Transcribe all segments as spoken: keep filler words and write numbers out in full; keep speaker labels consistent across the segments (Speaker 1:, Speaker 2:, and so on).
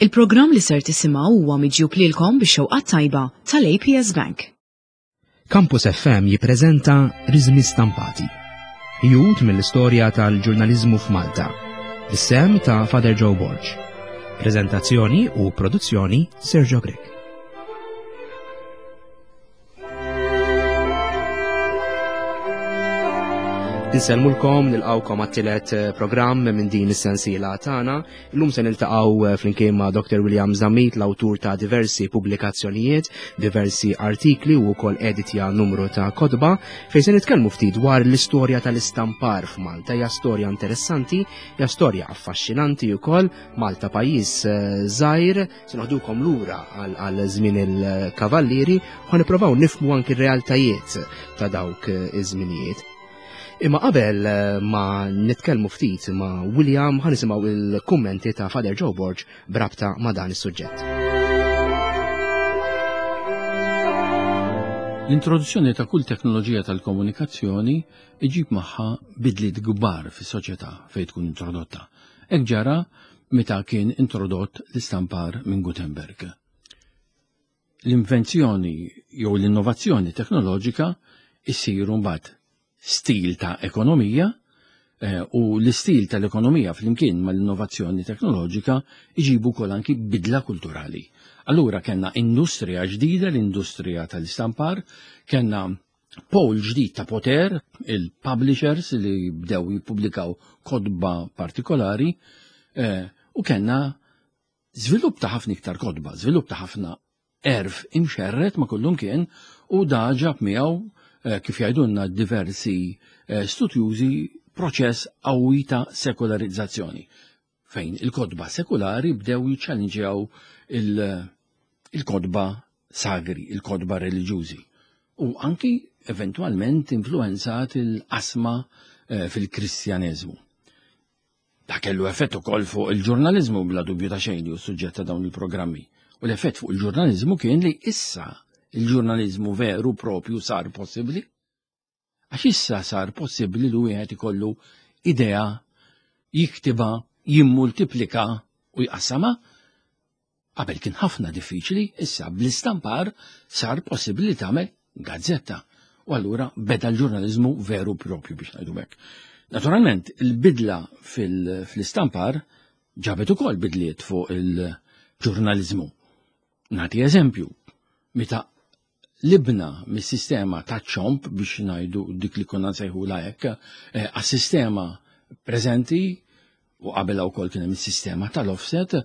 Speaker 1: Il-programm li ser tisimgħu huwa miġjub lilkom bix-xewqat tajba tal-A P S Bank.
Speaker 2: Campus F M jippreżenta Riżmi Stampati. Jgħud mill-istorja tal-ġurnaliżmu f'Malta. Is-sem ta' Father Joe Borg. Preżentazzjoni u produzzjoni Sergio Grek. Nselmulkom nilqawkom għat-tielet programm minn din is-sensiela tagħna. Illum se niltaqgħu flimkien ma' Doctor William Zammit, l-awtur ta' diversi pubblikazzjonijiet, diversi artikli u wkoll editja numru ta' kotba fejn se nitkellmu ftit dwar l-istorja tal-istampar f'Malta. Hija storja interessanti, hija storja affaxxinanti wkoll. Malta pajjiż żgħir, se naħdukom lura għal żmien il-kavallieri u nippruvaw nifhmu anki r-realtajiet ta' dawk iż-żminijiet. Imma qabel ma nitkellmu ftit ma' William ħanisimgħu il-kummenti ta' Father Joe Borg brabta ma' dan is-suġġett.
Speaker 3: L-introduzzjoni ta' kull teknoloġija tal-komunikazzjoni iġib magħha bidliet kbar fis-soċjetà fejn tkun introdotta. Hekk ġara meta kien introdott l-istampar minn Gutenberg. L-invenzjoni jew l-innovazzjoni teknoloġika issiru mbagħad stil ta' ekonomija eh, u l-istil tal-ekonomija flimkien mal-innovazzjoni teknoloġika iġibu kol anki bidla kulturali. Allura kellna industrija ġdida, l-industrija tal-istampar, kellna pol ġdid ta' poter, il-publishers li bdew jippubblikaw kodba partikolari eh, u kellna żvilupp ta' ħafna iktar kodba, żvilupp ta' ħafna erf imxerret ma' kullum kien u da ġab miegħu kif jgħidulna diversi studjużi proċess qawwi ta' sekolarizzazzjoni, fejn il-kodba sekulari bdew jiċċallenġjaw il-kodba sagri, il-kodba reliġjużi, u anki eventwalment influenzat il-qasma fil-Kristjaneżmu. Da kellu effett ukoll fuq il-ġurnaliżmu bla dubju ta' xejn li hu suġġett ta' dawn il-programmi. U l-effett fuq il-ġurnaliżmu kien li issa il-ġurnaliżmu veru propju sar possibbli? Għax issa sar possibbli li wieħed ikollu idea, jiktiba, jimmultiplika u jqassama? Qabel kien ħafna diffiċli, issa bl-istampar sar possibbli li tagħmel gazzetta. U allura beda l-ġurnaliżmu veru propju biex ngħidu hekk. Naturalment, il-bidla fil-istampar ġabet ukoll bidliet fuq il-ġurnaliżmu. Nagħti eżempju, meta libna mis-sistema ta' ċomp biex ngħidu dik li konna nsejħula hekk għas-sistema preżenti u qabel wkoll kien hemm is-sistema tal-offset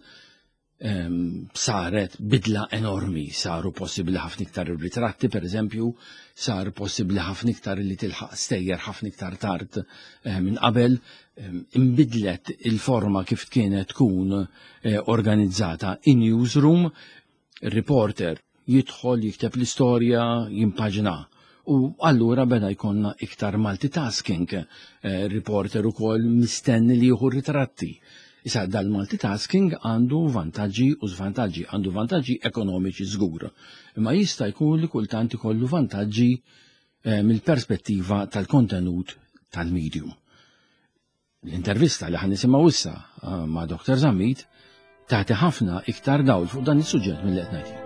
Speaker 3: saret bidla enormi, saru possibbli ħafna iktar ritratti pereżempju, sar possibbli ħafna iktar li tilħaq stejjer ħafna iktar tard minn qabel, inbidlet il-forma kif kienet tkun organizzata in-newsroom, ir-reporter jidħol jikteb l-istorja, jimpaġna. U allura beda jkollna iktar multitasking, eh, reporter ukoll mistenni li jieħu ritratti. Issa dal-multitasking għandu vantaġġi u żvantaġġi, għandu vantaġġi ekonomiċi żgur, imma jista' jkun li kultant ikollu vantaġġi eh, mill-perspettiva tal-kontenut tal-medium. L-intervista li ħan nisimgħu issa eh, ma' Doktor Zammit tagħti ħafna iktar dawl fuq dan is-suġġett mill-qed ngħid.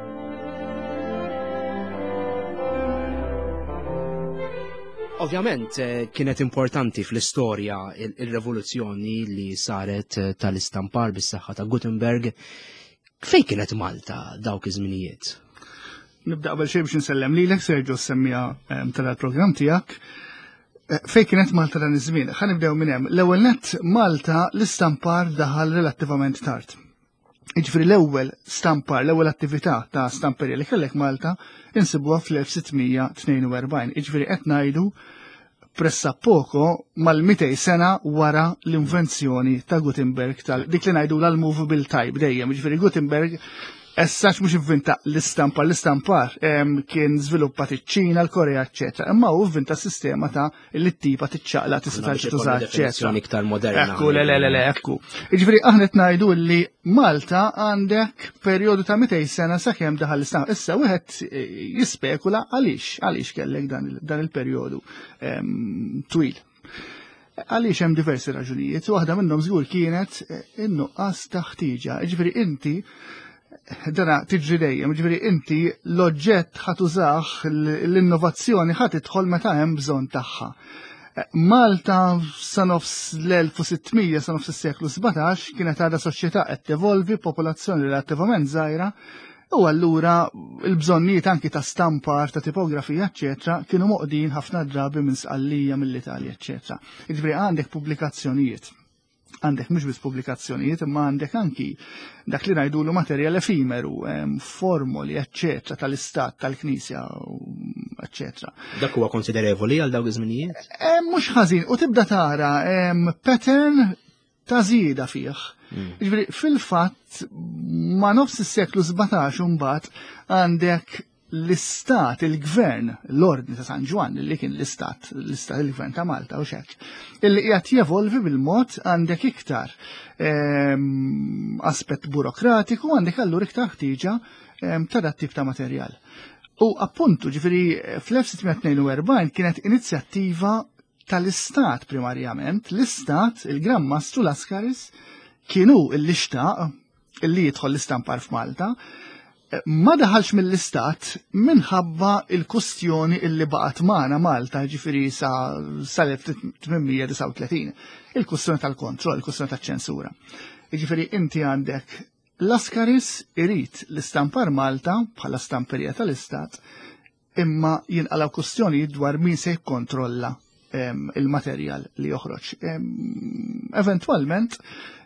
Speaker 2: Ovvjament kienet importanti fl-istorja il-revoluzzjoni li saret tal-istampar bis-saħħa ta' Gutenberg. Fejn kienet Malta dawk iż-żminijiet?
Speaker 4: Nibda qabel xejn biex nsellem lilek Sergio semmija tal-programm tiegħek. Fejn kienet Malta dan iż-żmien? Ħa nibdew minn hemm. L-ewwel nett Malta l-istampar daħal relattivament tard. Jiġifieri l-ewwel stampar, l-ewwel attività ta' stamperja li kellek Malta insibuha fl-elf sittmija tnejn u erbgħin. Jiġifieri qed ngħidu pressappoco mal-mitej sena wara l-invenzjoni ta' Gutenberg tal dik li ngħidu l-movable type dejjem. Jiġifieri Gutenberg essax mhux inventa l-istampar, l-istampar kien żviluppat iċ-Ċina, l-Korea, eċetera. Imma hu inventa sistema ta' li t-tipa tiċċaqla tista' tuża eċetera.
Speaker 2: Iktar moderna.
Speaker 4: Ekku, le le le ekku. Jiġifieri aħna qed ngħidu li Malta għandek perjodu ta' mitej sena sakemm daħal l-istampar. Issa wieħed jispekula għaliex, għaliex kellek dan il-perjodu twil. Għaliex hemm diversi raġunijiet, waħda minnhom żgur kienet in-nuqqas ta' ħtieġa. Ġifieri inti dana tiġri dejjem, ġifieri inti l-oġġett ħadd użah l-innovazzjoni ħadd tidħol meta hemm bżonn tagħha. Malta sa nofs l-elf u sittmija sa nofs is-seklu sebgħax kienet għadha soċjetà qed tevolvi, popolazzjoni relattivament żgħira, u allura l-bżonnijiet anki ta' stampar, ta' tipografija, eċetera, kienu moqdin ħafna drabi minn sqallija mill-Italja, eċetera. Jiġifieri għandek pubblikazzjonijiet. Għandek mhux biss pubblikazzjonijiet, imma għandek anki dak li ngħidulu materjal efimeru, formoli, eċetera, tal-istat, tal-Knisja, eċetera.
Speaker 2: Dak huwa konsiderevoli għal dawk iż-żminijiet?
Speaker 4: Mhux ħażin, u tibda tara pattern ta' żieda fih. Ġifieri fil-fatt ma' nofs is-seklu sebgħax imbagħad għandek l-istat, il-gvern, l-ordni ta' San Ġwan, li kien l-istat, l-istat il-gvern ta' Malta u xek, illi qiegħed jevolvi bil-mod għandek iktar aspett burokratiku, għandek allura iktar ħtieġa ta' dat tip ta' materjal. U appuntu ġifieri fl-elf sittmija tnejn u erbgħin kienet inizjattiva tal-istat primarjament, l-istat, il-Gran Mastru Laskaris, kienu illi xtaq illi jidħol l-istampar f'Malta, ma daħalx mill-istat minħabba il-kustjoni illi baqgħet magħna Malta ġifieri sa sal-elf tminmija disa' u tletin, il-kustjoni tal-kontroll, il-kustjoni taċ-ċensura. Jiġifieri inti għandek Laskaris irid l-istampar Malta bħala stamperija tal-istat, imma jinqalgħu kustjoni dwar min se jikkontrolla il-materjal li joħroġ. Eventualment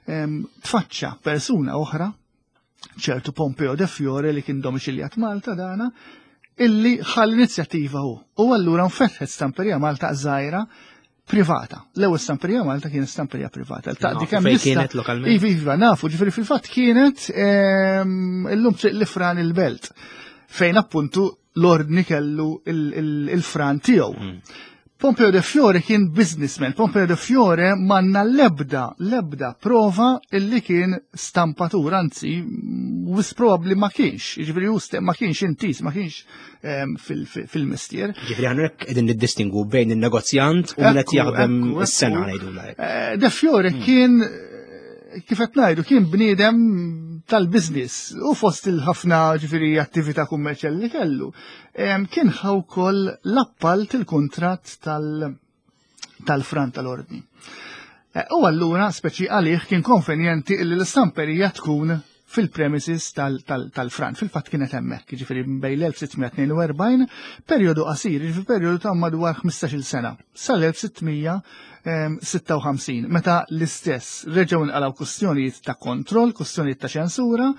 Speaker 4: tfaċċa persuna oħra, ċertu Pompeo de Fiore li kien domiċiljat Malta dana, illi ħall inizjattiva hu. U allura nfetħet stamperija Malta żgħira privata. L-ewwel stamperija Malta kienet stamperija privata.
Speaker 2: Fejn kienet lokalment?
Speaker 4: Iva, iva, nafu, ġifieri fil-fatt kienet illum triq l-Fran il-Belt, fejn appuntu l-ordni kellu il-Fran tiegħu. Pompeo de Fiore kien businessman. Pompeo de Fiore manna lebda, lebda prova illi kien stampatur, anzi, wis probabli ma kienx, ġifiri ma kienx intis, ma kienx fil-mistier.
Speaker 2: Ġifiri għanrek edin niddistingu bejn il-negozjant u minnet jaħdem is-sena għajdu lajk.
Speaker 4: De Fiore kien, kifet najdu, kien bniedem tal-biznis u fost il-ħafna ġifiri attività kummerċjali kellu. Kien ħawkoll l-appalt il-kontrat tal-Fran tal-Ordni. U allura, speċi għalih, kien konvenjenti illi l-istamperija tkun fil-premises tal-Fran. Fil-fatt kienet hemmhekk, ġifieri bejn l-elf sittmija tnejn u erbgħin, perjodu qasir, ġifieri perjodu ta' madwar ħmistax-il sena, sal-elf sittmija sitta u ħamsin, meta l-istess reġgħu nqalgħu kwistjonijiet ta' kontroll, kwistjonijiet ta' ċensura,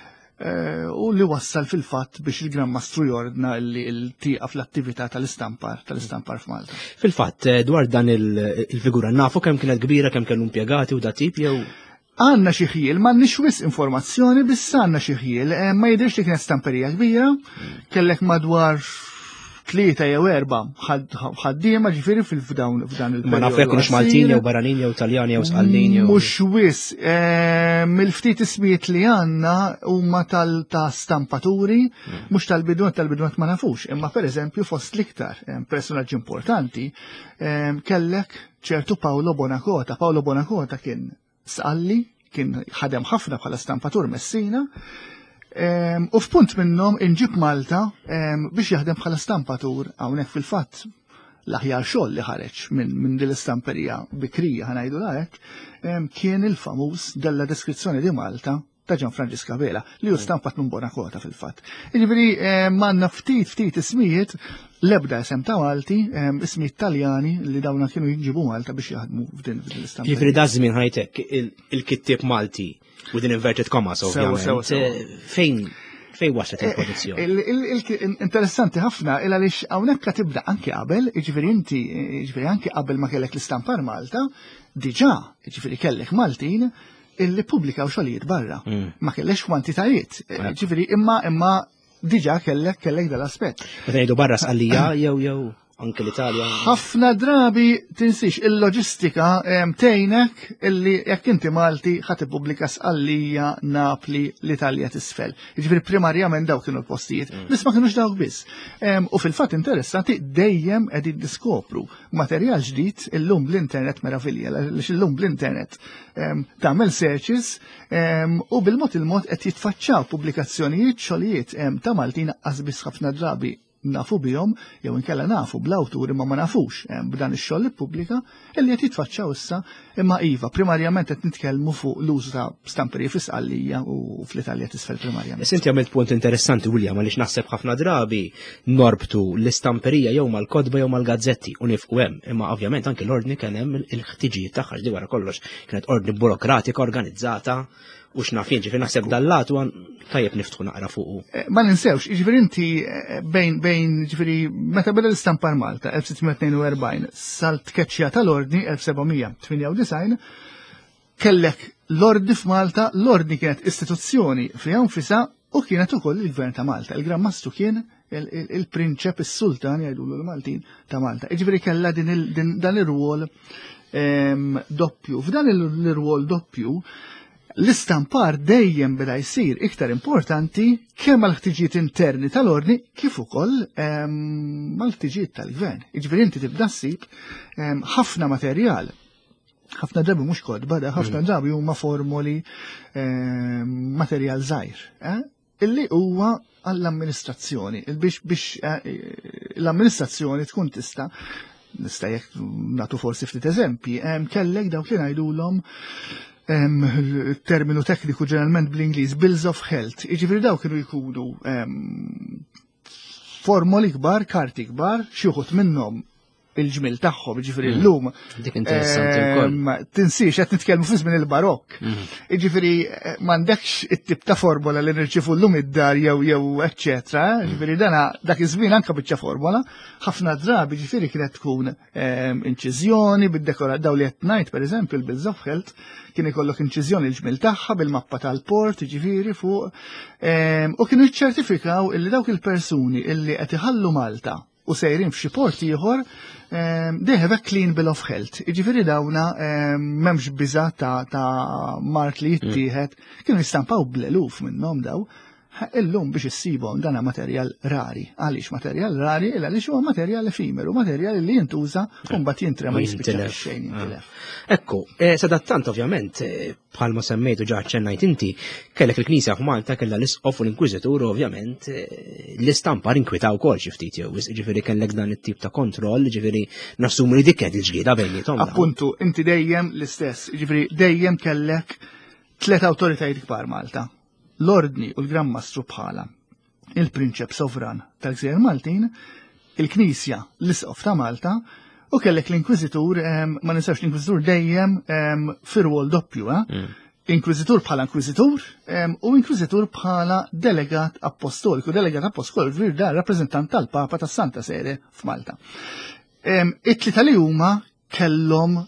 Speaker 4: u li wassal fil-fatt biex il-Gran Mastru jordna li l-tieqa fl-attività tal-istampar, tal-istampar f'Malta.
Speaker 2: Fil-fatt, dwar dan il-figura, nafu kemm kienet kbira, kemm kienu impjegati u da tip jew?
Speaker 4: Għanna xieħiel, ma nix wis informazzjoni, biss għanna xieħiel, ma jidirx li kienet stamperija kbira, kellek madwar tlieta jew erba ħaddiema ġifieri fil-fdawn f'dan il-perjodu.
Speaker 2: Ma nafu jekk kienux Maltin jew Barranin jew Taljani jew Sqallin jew.
Speaker 4: Mhux wis, mill-ftit ismijiet li għandna huma ta' stampaturi, mhux tal-bidwet tal-bidwet ma nafux, imma pereżempju fost l-iktar personaġġi importanti kellek ċertu Paolo Bonacota. Paolo Bonacota kien Sqalli, kien ħadem ħafna bħala stampatur Messina, u f'punt minnhom inġib Malta biex jaħdem bħala stampatur hawnhekk fil-fatt l-aħjar xogħol li ħareġ minn din l-istamperija bikrija ħanajdu hekk kien il-famuż della deskrizzjoni di Malta ta' Gianfrancesco Vela li hu stampat minn Bonacota fil-fatt. Jiġifieri m'għandna ftit ftit ismijiet l-ebda isem ta' Malti, ismijiet Taljani li dawna kienu jinġibu Malta biex jaħdmu f'din l-istamperija.
Speaker 2: Jiġifieri da żmien ħajtek il-kittieb Malti u din inverted commas ovvjament. Fejn fejn waslet il-produzzjoni?
Speaker 4: Interessanti ħafna il għaliex hawnhekk tibda anke qabel, jiġifieri inti jiġifieri anke qabel ma kellek l-istampar Malta, diġà jiġifieri kellek Maltin illi pubblikaw xogħlijiet barra. Ma kellex kwantitajiet. Ġifieri imma imma diġà kellek kellek dal-aspett.
Speaker 2: Meta ngħidu barra Sqallija jew jew. anke l-Italja.
Speaker 4: Ħafna drabi tinsix il-loġistika tgħinek illi jekk inti Malti ħadd ippubblika sqallija Napli l-Italja t'isfel. Jiġifieri primarjament dawk kienu l-postijiet. Biss ma kinux dawk biss. U fil-fatt interessanti dejjem qegħdin diskopru materjal ġdid illum bl-internet meravilja, għaliex illum bl-internet tagħmel searches u bil-mod il-mod qed jitfaċċaw pubblikazzjonijiet xogħlijiet ta' Maltin naqqas biss ħafna drabi nafu bihom, jew inkella nafu bl-awtur imma ma nafux b'dan ix-xogħol ippubblika illi qed jitfaċċaw issa imma iva primarjament qed nitkellmu fuq l-użu ta' stamperji fis-Sqallija u fl-Italja t'isfel primarjament.
Speaker 2: Inti għamilt punt interessanti William għaliex naħseb ħafna drabi norbtu l-istamperija jew mal-kodba jew mal-gazzetti u nifqu hemm, imma ovvjament anke l-ordni kien hemm il-ħtiġijiet tagħha li wara kollox kienet ordni burokratika organizzata. U x'nafin ġifieri naħseb dal-latu tajjeb niftħu naqra fuqu.
Speaker 4: Ma ninsewx, ġifieri inti bejn bejn ġifieri meta beda l-istampar Malta elf sittmija tnejn u erbgħin sal-tkeċċija tal-ordni elf sebgħmija tminja u disgħin kellek l-ordni f'Malta, l-ordni kienet istituzzjoni fiha nfisha u kienet ukoll il-Gvern ta' Malta. Il-Gran Mastru kien il-prinċep is-Sultan jgħidulu l-Maltin ta' Malta. Ġifieri kellha dan ir-rwol doppju. F'dan ir-rwol doppju l-istampar dejjem beda jsir iktar importanti kemm għal-ħtiġijiet interni tal-ordni kif ukoll mal-ħtiġijiet tal-gvern. Jiġifieri inti tibda ssib ħafna materjal. Ħafna drabi mhux kodba, ħafna drabi huma formoli materjal żgħir. Illi huwa għall-amministrazzjoni biex biex l-amministrazzjoni tkun tista' nista' jekk nagħtu forsi ftit eżempji, kellek dawk li ngħidulhom terminu tekniku ġeneralment bl-Ingliż bills of health, jiġifieri daw kienu jkunu formoli kbar, karti kbar, xi wħud minnhom il-ġmil tagħhom, jiġifieri llum.
Speaker 2: Dik interessanti wkoll.
Speaker 4: Tinsiex qed nitkellmu fi żmien il-barokk. Jiġifieri m'għandekx it-tip ta' formola li nirċievu llum id-dar jew jew eċċetra, jiġifieri dana dak iż-żmien anke biċċa formola, ħafna drabi jiġifieri kienet tkun inċiżjoni bid-dekorat daw li qed ngħid pereżempju il-bills of health kien ikollok inċiżjoni l-ġmil tagħha bil-mappa tal-port jiġifieri fuq u kienu jiċċertifikaw illi dawk il-persuni illi qed iħallu Malta u sejrin f'xi port ieħor they have a clean bill of health. Jiġifieri dawna m'hemmx biża' ta' mart li jittieħed kienu jistampaw bl-eluf minnhom daw. Illum biex issibhom dana materjal rari. Għaliex materjal rari illa għaliex huwa materjal efimeru, materjal li jintuża u mbagħad jintrema jispiċċa xejn jintilef.
Speaker 2: Ekku, sadattant ovvjament bħalma semmejtu ġa ċennajt inti kellek il-Knisja f'Malta kellha l-Isqof u l-Inkwiżitur ovvjament l-istampar inkwitaw wkoll xi ftit jew jiġifieri kellek dan it-tip ta' kontroll, jiġifieri nassumu li dik kienet il-ġlieda bejniethom.
Speaker 4: Appuntu, inti dejjem l-istess, jiġifieri dejjem kellek tliet awtoritajiet kbar Malta. L-ordni u l-Gran Mastru bħala il-Prinċep Sovran tal-Gżejjer Maltin, il-Knisja l-Isqof ta' Malta u kellek l-Inkwiżitur, ma ninsewx l-Inkwiżitur dejjem fir-rwol doppju, Inkwiżitur bħala Inkwiżitur u Inkwiżitur bħala delegat apostoliku, delegat apostoliku vir da rappreżentant tal-Papa tas-Santa Sede f'Malta. It-tlieta li huma kellhom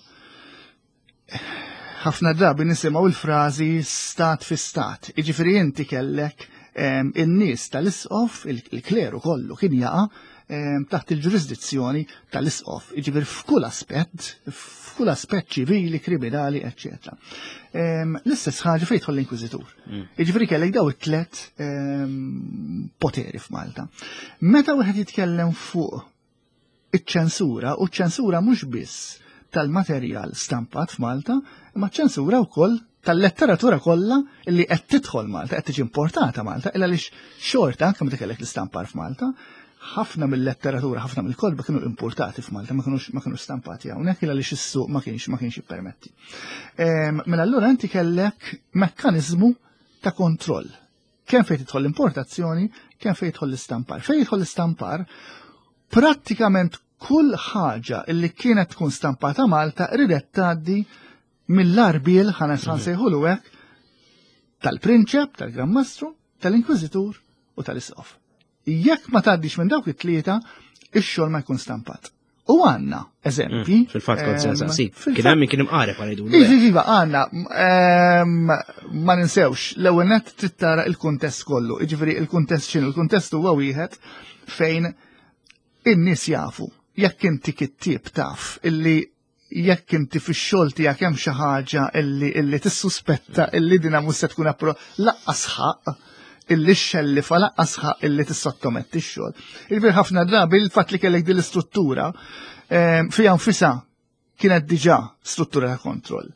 Speaker 4: ħafna drabi nisimgħu il-frażi stat fi stat. Jiġifieri inti kellek in-nies tal-Isqof, il-kleru kollu kien jaqa' taħt il-ġurisdizzjoni tal-Isqof. Jiġifieri f'kull aspett, f'kull aspett ċivili, kriminali, eċċetera. L-istess ħaġa fejn tħoll l-Inkwiżitur. Jiġifieri kellek daw it-tlet poteri f'Malta. Meta wieħed jitkellem fuq iċ-ċensura, u ċ-ċensura mhux biss tal-materjal stampat f'Malta, ma ċensura wkoll tal-letteratura kollha li qed tidħol Malta, qed tiġi importata Malta, illa għaliex xorta anke meta kellek l-istampar f'Malta, ħafna mill-letteratura, ħafna mill-kodba kienu importati f'Malta, ma kinux ma kinux stampati hawnhekk illa għaliex is-suq ma kienx ma kienx jippermetti. Mela allura inti kellek mekkaniżmu ta' kontroll. Kemm fejn tidħol l-importazzjoni, kemm fejn tidħol l-istampar. Fejn jidħol l-istampar, prattikament kull ħaġa illi kienet tkun stampata Malta ridet tgħaddi mill-arbiel ħanes ħansejħulu hekk tal-Prinċep, tal-Gran Mastru, tal-Inkwiżitur u tal-Isqof. Jekk ma tgħaddix minn dawk it-tlieta, ix-xogħol ma jkun stampat. U għandna eżempji.
Speaker 2: Fil-fatt kont se nsaqsik. Kien hemm min kien imqareb għal
Speaker 4: Iva, iva, għandna ma ninsewx l-ewwel nett trid tara l-kuntest kollu. Jiġifieri l-kuntest x'inhu? Il-kuntest huwa wieħed fejn in-nies jafu jekk inti kittieb taf illi jekk inti fix-xogħol tiegħek hemm xi ħaġa illi illi tissuspetta illi dinha mhux se tkun appro laqqas ħaq illi xellifa laqqas ħaq illi tissottometti x-xogħol. Il-vir ħafna drabi il-fatt li kellek din l-istruttura fiha nfisha kienet diġà struttura ta' kontroll.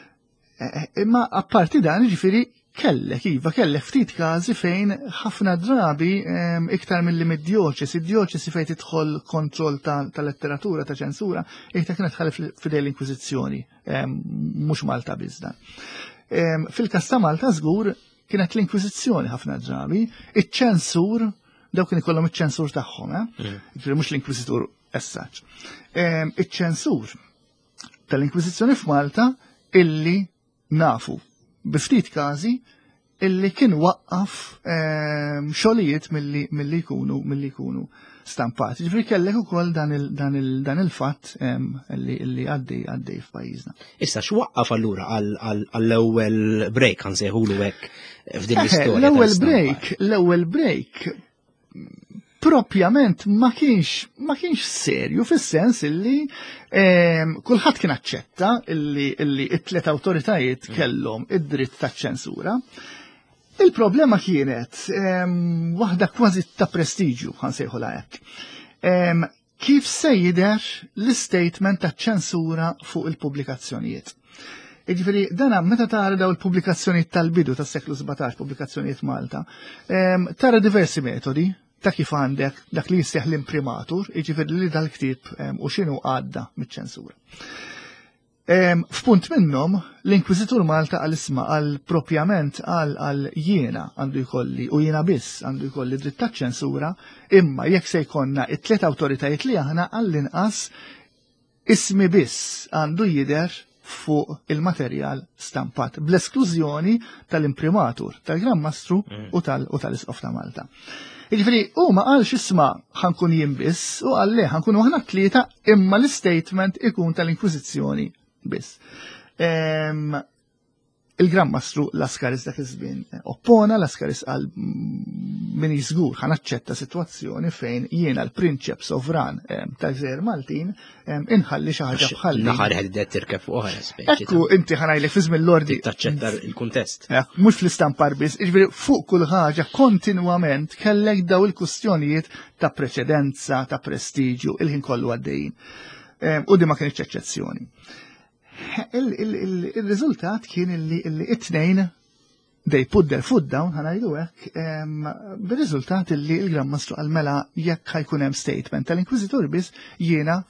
Speaker 4: Imma apparti dan ġifieri kellek, iva, kellek ftit każi fejn ħafna drabi iktar mill-li mid-dioċesi, id-dioċesi fejn tidħol kontroll ta' letteratura, ta' ċensura, iktar kienet tħallef fidej l-Inkwiżizzjoni, mhux Malta biżda. Fil-każ ta' Malta żgur kienet l-Inkwiżizzjoni ħafna drabi, iċ-ċensur, dawk kien ikollhom iċ-ċensur tagħhom, mhux l-Inkwiżitur as such. Iċ-ċensur tal-Inkwiżizzjoni f'Malta illi nafu biftit każi illi kien waqqaf xogħlijiet milli jkunu milli jkunu stampati. Ġifri kellek ukoll dan il-fatt illi għaddej għaddej f'pajjiżna.
Speaker 2: Issa x'waqqaf allura għall-ewwel break ħansejħulu hekk f'din l-istorja.
Speaker 4: L-ewwel break, l-ewwel break propjament ma kienx ma kienx serju fis-sens illi kulħadd kien aċċetta illi illi t-tliet awtoritajiet kellhom id-dritt taċ-ċensura. Il-problema kienet waħda kważi ta' prestiġju ħansejħulha hekk. Kif se jidher l-istatement taċ-ċensura fuq il-pubblikazzjonijiet. Jiġifieri dana meta tara daw il-pubblikazzjonijiet tal-bidu tas-seklu sebgħax pubblikazzjonijiet Malta, tara diversi metodi ta' kif għandek dak li jistieħ l-imprimatur, jiġifieri li dal-ktieb u x'inhu għadda miċ-ċensura. F'punt minnhom l-Inkwiżitur Malta għal isma' għal propjament għal jiena għandu jkolli u jiena biss għandu jkolli dritt taċ-ċensura, imma jekk se jkollna t-tliet awtoritajiet li aħna għall-inqas ismi biss għandu jidher fuq il-materjal stampat, bl-esklużjoni tal-imprimatur, tal-Gran Mastru u tal-Isqof ta' Malta. Jiġifieri huma qal x'isma' ħankun jien biss u qal le ħankunu aħna tlieta imma l-istatement ikun tal-Inkwiżizzjoni biss. Il-Gran Mastru Laskaris dak iż-żmien oppona, Laskaris qal min żgur ħa naċċetta sitwazzjoni fejn jiena l-prinċep sovran tal-Gżejjer Maltin inħalli xi ħaġa bħalli.
Speaker 2: Naħar ħedet tirkeb fuq oħra
Speaker 4: Ekku inti ħanajlek fi żmien l-ordi.
Speaker 2: Taċċetta il-kuntest.
Speaker 4: Mhux fl-istampar biss, jiġifieri fuq kull ħaġa kontinwament kellek daw il-kwistjonijiet ta' preċedenza, ta' prestiġju, il-ħin kollu għaddejjin. U di ma kienx eċċezzjoni. Il-riżultat kien illi it-tnejn they put their foot down ħanajdu hekk bir-riżultat illi l-Gran Mastru qal mela jekk ħajkun hemm statement tal-Inkwiżitur biss jiena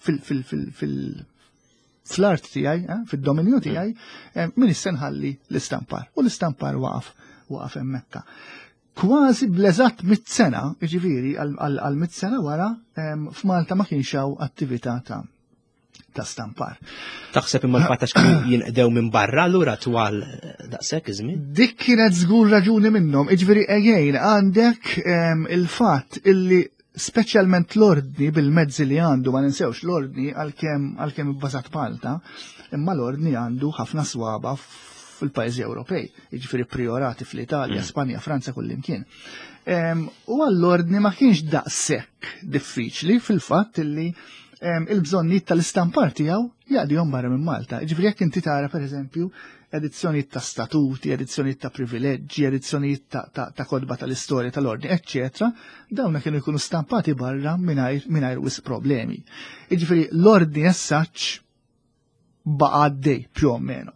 Speaker 4: fil-art tiegħi, fid-dominju tiegħi min issa nħalli l-istampar. U l-istampar waqaf waqaf hemmhekk. Kważi bl-eżatt mit-sena, jiġifieri għal mit-sena wara f'Malta ma kienx hawn attività ta' ta' stampar.
Speaker 2: Taħseb imma l-fattax kienu jinqdew minn barra allura twal daqshekk iż-żmien?
Speaker 4: Dik kienet żgur raġuni minnhom, jiġifieri again għandek il-fatt illi speċjalment l-ordni bil-mezzi li għandu ma ninsewx l-ordni għalkemm għalkemm ibbażat Malta, imma l-ordni għandu ħafna swaba fil-pajjiżi Ewropej, jiġifieri priorati fl-Italja, Spanja, Franza kullimkien. U għall-ordni ma kienx daqshekk diffiċli fil-fatt illi il-bżonnijiet tal-istampar tiegħu jaqdihom barra minn Malta. Ġifieri jekk inti tara pereżempju edizzjonijiet ta' statuti, edizzjonijiet ta' privileġġi, edizzjonijiet ta' kodba tal-istorja tal-ordni, eċċetera, dawna kienu jkunu stampati barra mingħajr wisq problemi. Jiġifieri l-ordni as such baqa' għaddej più o meno.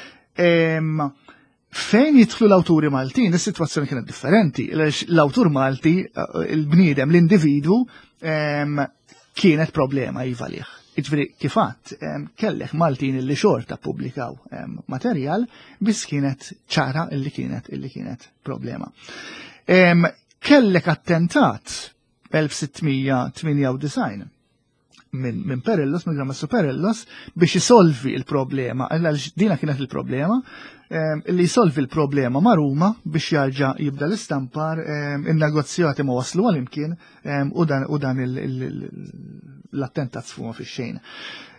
Speaker 4: Fejn jidħlu l-awturi Maltin, is-sitwazzjoni kienet differenti. L-awtur Malti, il-bniedem, l-individwu, kienet problema iva liħ. Iġveri kifat, kellek Maltin illi xorta publikaw materjal, bis kienet ċara illi kienet illi kienet problema. Kellek attentat elf sittmija tminja u design minn Perellos, minn Gran Mastru Perellos, biex jisolvi il-problema, dina kienet il-problema, illi jisolvi il-problema ma' Ruma biex jarġa jibda l-istampar, il-negozjati ma' waslu għal-imkien u dan l-attentat sfuma fi xejn.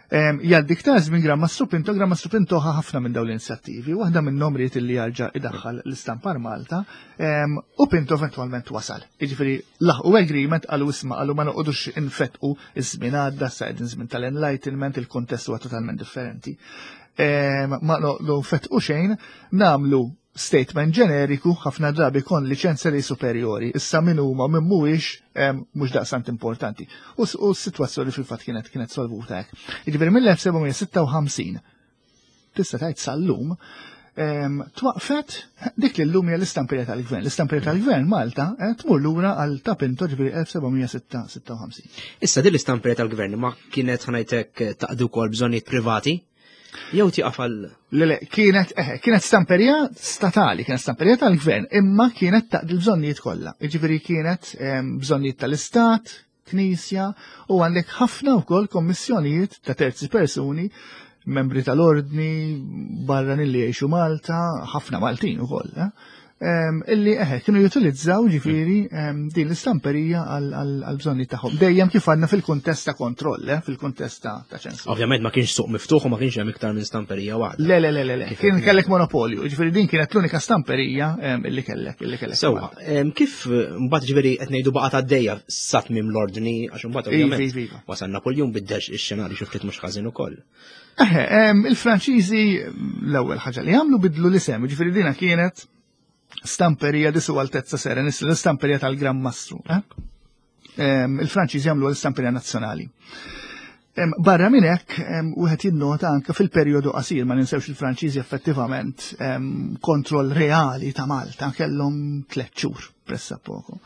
Speaker 4: Jaddik ta' żmien Grammazzju Pinto, Grammazzju Pinto ħa ħafna minn dawn l-inizjattivi, waħda minnhom ried li jarġa' idaħħal l-istampar Malta, u Pinto eventwalment wasal. Jiġifieri laħqu agreement qalu isma' qalu ma noqogħdux infettqu iż-żmien għadda sa qegħdin żmien tal-enlightenment, il-kuntest huwa totalment differenti. Ma noqogħdu nfettqu xejn, nagħmlu statement ġeneriku ħafna drabi kon liċenzja li superiori, issa min huma minn mhuwiex mhux daqsant importanti. U s-sitwazzjoni fil-fatt kienet kienet solvuta hekk. Jiġifieri mill-elf sebgħumija sitta u ħamsin tista' tgħid sal-lum twaqfet dik li llum hija l-istamperja tal-Gvern. L-istamperja tal-Gvern Malta tmur lura għal ta' Pinto ġifieri elf sebgħumija sitta u ħamsin.
Speaker 2: Issa din l-istamperja tal-Gvern ma kienet ħanajtek taqdu wkoll bżonnijiet privati? Jew tieqaf għal.
Speaker 4: Le, kienet eh, kienet stamperija statali, kienet stamperija tal-Gvern, imma kienet taqdi l-bżonnijiet kollha. Jiġifieri kienet bżonnijiet tal-Istat, Knisja, u għandek ħafna wkoll kommissjonijiet ta' terzi persuni, membri tal-ordni, barranin li jgħixu Malta, ħafna Maltin ukoll. Eh? illi eħe kienu jutilizzaw ġifiri din l-istamperija għal-bżonni tagħhom. Dejjem kif għadna fil-kuntest ta' kontroll, fil-kuntest ta' ċensur.
Speaker 2: Ovvjament ma kienx suq miftuħ u ma kienx hemm iktar minn stamperija waħda.
Speaker 4: Le, le, le, le, kien kellek monopolju, ġifiri din kienet l-unika stamperija illi kellek, illi kellek.
Speaker 2: Sewwa, kif mbagħad ġifieri qed ngħidu baqa' għaddejja sat minn l-ordni għax imbagħad ovvjament wasal Napoleon biddex ix-xenarju xi ftit mhux ħażin ukoll.
Speaker 4: Eħe, il-Franċiżi l-ewwel ħaġa li għamlu bidlu l-isem, ġifieri dina kienet stamperija di su Altezza Serenis, l-istamperija tal-Gran Mastru. Il-Franċiżi għamlu l-istamperija nazzjonali. Barra minn hekk wieħed jinnota anke fil-perjodu qasir ma ninsewx il-Franċiżi effettivament kontroll reali ta' Malta kellhom tliet xhur pressappoco.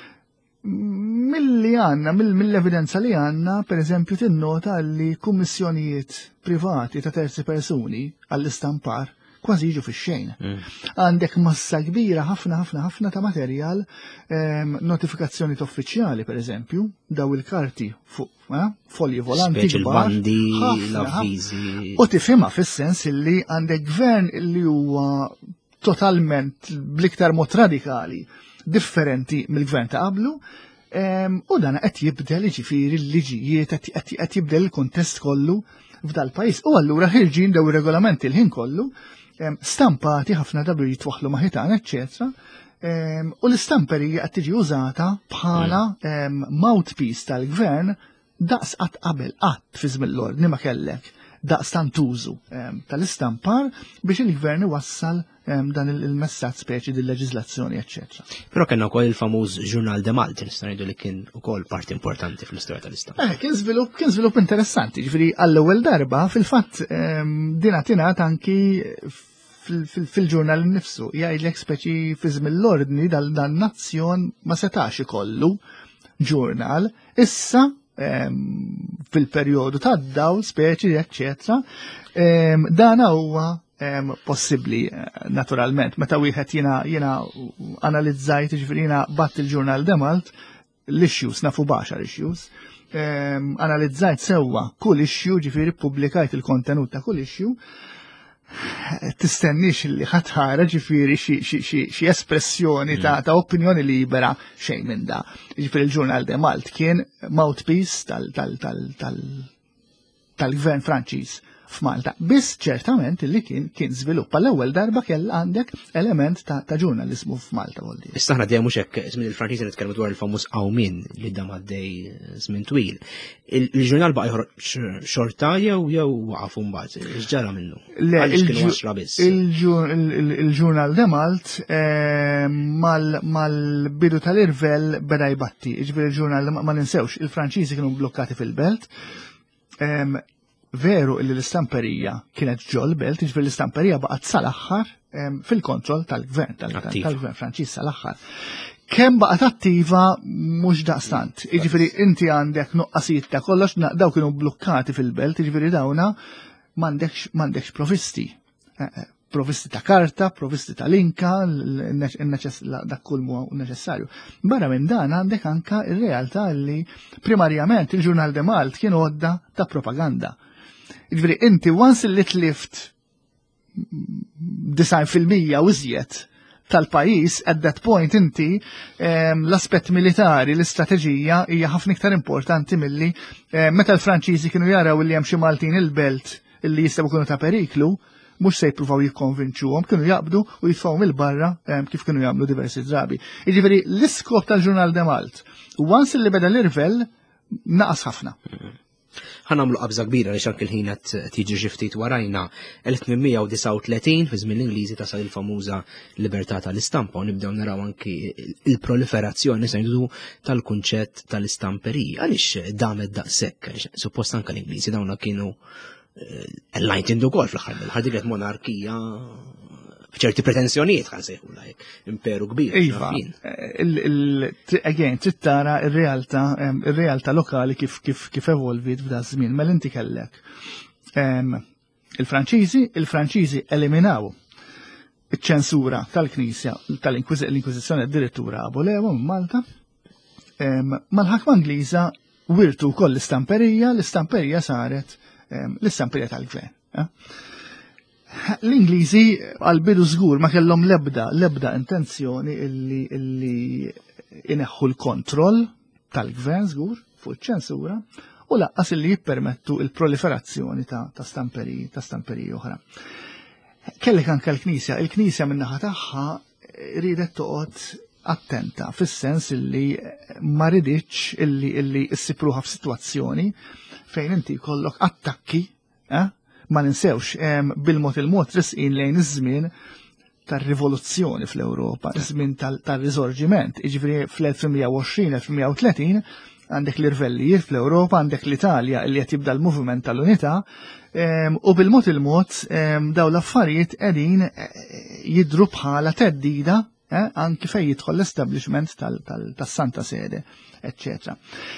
Speaker 4: Milli għandna, mill-evidenza li għandna, pereżempju tinnota li kummissjonijiet privati ta' terzi persuni għall-istampar kważi jiġu fix-xejn. Għandek massa kbira ħafna ħafna ħafna ta' materjal, notifikazzjoni uffiċjali pereżempju, daw il-karti fuq folji volanti kbar,
Speaker 2: l-avviżi.
Speaker 4: U tifhimha fis-sens li għandek gvern li huwa totalment bl-iktar mod radikali differenti mill-gvern ta' qablu, u dan qed jibdel ġifieri l-liġijiet qed jibdel il-kuntest kollu f'dal pajjiż. U allura ħirġin daw ir-regolamenti l-ħin kollu stampati ħafna dablu jitwaħlu maħitan, eccetera. U l-istamperija qed tiġi użata bħala mouthpiece tal-gvern daqs qatt qabel qatt fi żmien l-ordni ma kellek daqs tantużu tal-istampar biex il-gvern iwassal dan il-messaġġ speċi dil-leġiżlazzjoni, eccetera.
Speaker 2: Però kellna wkoll il-famuż Ġurnal de Malta, nista' ngħidu li kien ukoll parti importanti fl-istorja tal-istampa.
Speaker 4: Eh, kien żvilupp kien żvilupp interessanti, ġifieri għall-ewwel darba fil-fatt din tingħat anki fil-ġurnal innifsu jgħidlek speċi fi żmien l-ordni dan-nazzjon ma setax ikollu ġurnal, issa fil-perjodu tad-dawl speċi, eccetera, dan huwa possibbli naturalment. Meta wieħed jiena jiena analizzajt ġifieri jiena batt il-ġurnal de Malt l-issues nafu baxar issues. Analizzajt sewwa kull issue ġifieri pubblikajt il-kontenut ta' kull issue. Tistennix li ħatħara ġifieri xi espressjoni ta' opinjoni libera xejn minn da. Ġifieri il-ġurnal de Malt kien mouthpiece tal-gvern Franċiż f'Malta. Biss ċertament li kien kien żviluppa l-ewwel darba kell għandek element ta' ġurnalizmu f'Malta voldi.
Speaker 2: Issa aħna dejjem mhux hekk żmien il-Franċiżi nitkellmu dwar il-famuż qawmin li dam għaddej żmien twil. Il-ġurnal baqa' joħroġ xorta jew jew waqafu mbagħad. X'ġara minnu?
Speaker 4: Il-ġurnal de Malt mal-bidu tal-irvel beda jbatti. Ġifieri il-ġurnal ma ninsewx, il-Franċiżi kienu blokkati fil-belt. Veru li l-istamperija kienet ġol belt, ġifieri l-istamperija baqgħet sal-aħħar fil-kontroll tal-gvern tal-gvern Franċiż sal-aħħar. Kemm baqgħet attiva mhux daqstant. Jiġifieri inti għandek nuqqasijiet ta' kollox daw kienu blukkati fil-belt, jiġifieri dawna m'għandekx provisti. Provisti ta' karta, provisti ta' linka, dak kull mu neċessarju. Barra minn dan għandek anka ir-realtà li primarjament il-Ġurnal de Malt kien għodda ta' propaganda. Ġifieri inti once li tlift design fil-mija u iżjed tal-pajjiż at that point inti l-aspett militari, l-istrateġija hija ħafna iktar importanti milli meta l-Franċiżi kienu jaraw li hemm xi Maltin il-belt illi jistgħu jkunu ta' periklu, mhux se jippruvaw jikkonvinċuhom, kienu jaqbdu u jitfgħu mill-barra kif kienu jagħmlu diversi drabi. Jiġifieri l-iskop tal-Ġurnal de Malt once li beda l-irvel naqas ħafna.
Speaker 2: ħanamlu qabża kbira li xank il-ħin qed tiġi ġiftit warajna elf tminmija disa' u tletin fi żmien l-Ingliżi tasal il-famuża libertà tal-istampa u nibdew naraw anki il-proliferazzjoni se ngħidu tal-kunċett tal-istamperija. Għaliex damet daqshekk, suppost anke l-Ingliżi dawna kienu enlightened ukoll fl-aħħar mill-aħħar dik monarkija b'ċerti pretenzjonijiet ħan sejħula imperu kbir.
Speaker 4: Iva, again, trid tara r-realtà ir-realtà lokali kif kif kif evolvit f'da żmien. Mela inti kellek il-Franċiżi, il-Franċiżi eliminaw iċ-ċensura tal-Knisja tal-Inkwiżizzjoni addirittura abolew Malta. Mal-ħakma Ingliża wirtu wkoll l-istamperija, l-istamperija saret l-istamperija tal-gvern. L-Ingliżi għal-bidu żgur ma kellhom lebda lebda intenzjoni illi illi ineħħu l-kontroll tal-gvern żgur fuq iċ-ċensura u laqqas illi jippermettu il-proliferazzjoni ta' ta' stamperiji ta' stamperiji oħra. Kellek anke l-Knisja, il-Knisja min-naħa tagħha ridet toqgħod attenta fis-sens illi ma riditx illi illi issipruha f'sitwazzjoni fejn inti jkollok attakki, eh? Ma ninsewx bil-mod il-mod risqin lejn iż-żmien tar-rivoluzzjoni fl-Ewropa, iż-żmien tar-riżorġiment. Jiġifieri fl-elf mija u għoxrin elf mija u tletin għandek l-irvellijiet fl-Ewropa, għandek l-Italja li qed jibda l-moviment tal-Unità u bil-mod il-mod daw l-affarijiet qegħdin jidhru bħala teddida anke fejn jidħol l-establishment tas-Santa Sede, eċċetera.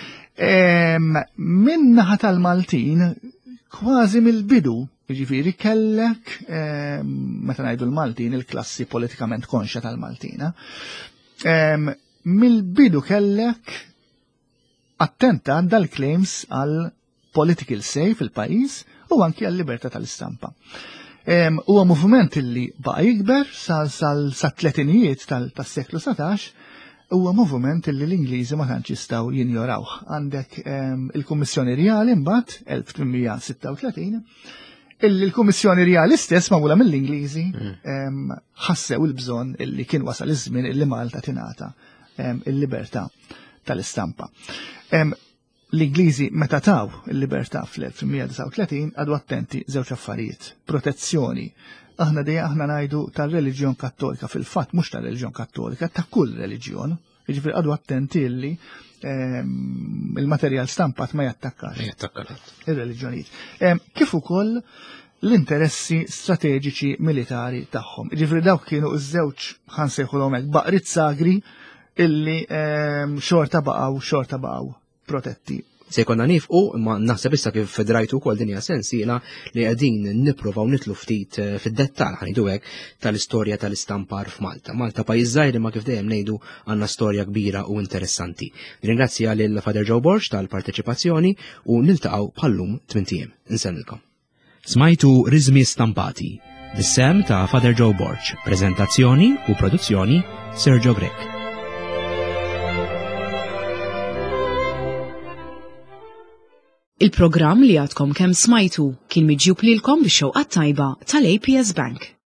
Speaker 4: Min-naħa tal-Maltin kważi mill-bidu, jiġifieri kellek, meta ngħidu l-Maltin, il-klassi politikament konxa tal-Maltina, mill-bidu kellek attenta dal-claims għal political say fil-pajjiż u anki għal libertà tal-istampa. Huwa moviment li baqa' jikber sa-tletinijiet tas-seklu satax, huwa moviment li l-Ingliżi ma tantx jistgħu jinjorawh. Għandek il-Kummissjoni Reali mbagħad elf tminmija sitta u tletin, il-Kummissjoni Reali stess magħmula mill-Ingliżi ħassew il-bżonn illi kien wasal iż-żmien illi Malta tingħata il-libertà tal-istampa. L-Ingliżi meta taw il-libertà fl-elf tminmija disa' u tletin għadu attenti żewġ affarijiet, protezzjoni. Aħna dejja aħna ngħidu tar-reliġjon Kattolika fil-fatt mhux tar-reliġjon Kattolika ta' kull reliġjon, jiġifieri għadu attenti illi il-materjal stampat ma jattakkax ir-reliġjonijiet. Kif ukoll l-interessi strateġiċi militari tagħhom. Jiġifieri dawk kienu ż-żewġ ħansejħulhom hekk baqriet sagri illi xorta baqgħu xorta baqgħu protetti.
Speaker 2: Se jkollna nifqu, imma naħseb issa kif fedrajtu wkoll din hija sensiela li qegħdin nippruvaw nitlu ftit fid-dettall ħanidu hekk tal-istorja tal-istampar f'Malta. Malta pajjiż żgħir imma kif dejjem ngħidu għandna storja kbira u interessanti. Ringrazzja lil Father Joe Borch tal-parteċipazzjoni u niltaqgħu bħallum tmien. Insemmilkom. Smajtu Riżmi Stampati, bis-sem ta' Father Joe Borch, preżentazzjoni u produzzjoni Sergio Grek.
Speaker 1: Il-programm li għadkom kemm smajtu kien miġjub lilkom bix-xewqa tajba tal-A P S Bank.